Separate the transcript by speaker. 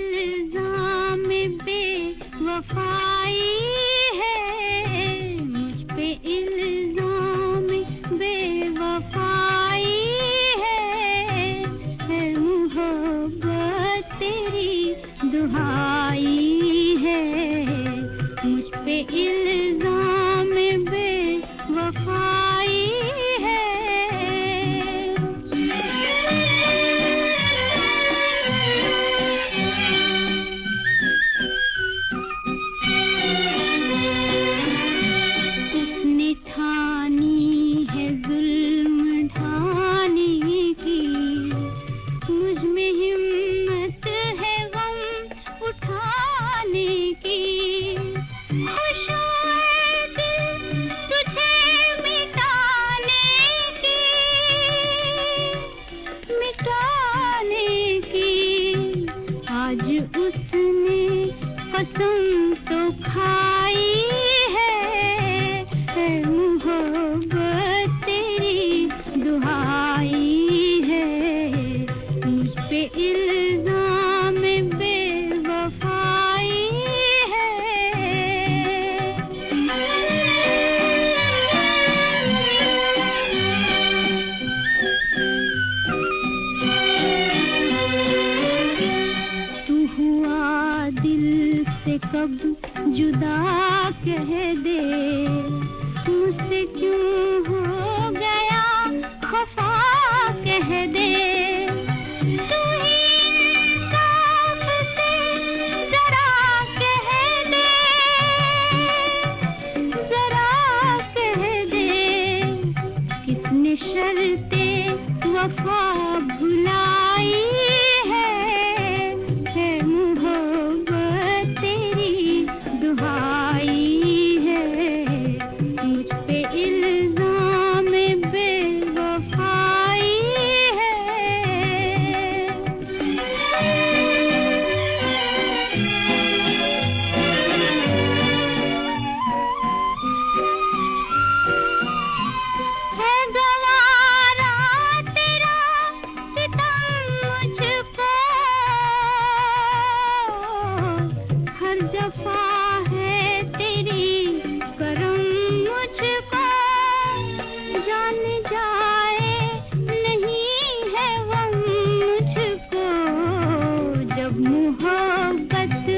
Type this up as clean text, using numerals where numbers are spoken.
Speaker 1: इल्जाम बेवफाई है, मुझ पे इल्जाम बेवफाई है मोहब्बत तेरी दुहाई है, मुझ पे इल्जाम बेवफाई है। उसने ठानी है जुल्म ढाने की, मुझ में हिम्मत है गम उठाने की। खुश हुए दिल तुझे मिटाने की, आज उसने कसम तो खाई है मोहब्बत तेरी दुहाई है, मुझ पे इल्जाम बेवफाई है। तू हुआ दिल से कब जुदा कह दे, मुझसे क्यों हो गया खफा कह दे। तू ही इंसाफ से जरा कह दे, किसने शर्ते वफा भुलाई है मोहब्बत तेरी दुहाई है, मुझ पे इल्जाम बेवफाई है। है गवारा तेरा सितम मुझको, हर जफा है तेरी करम मुझको। जान जाए नहीं है गम मुझको, जब मोहब्बत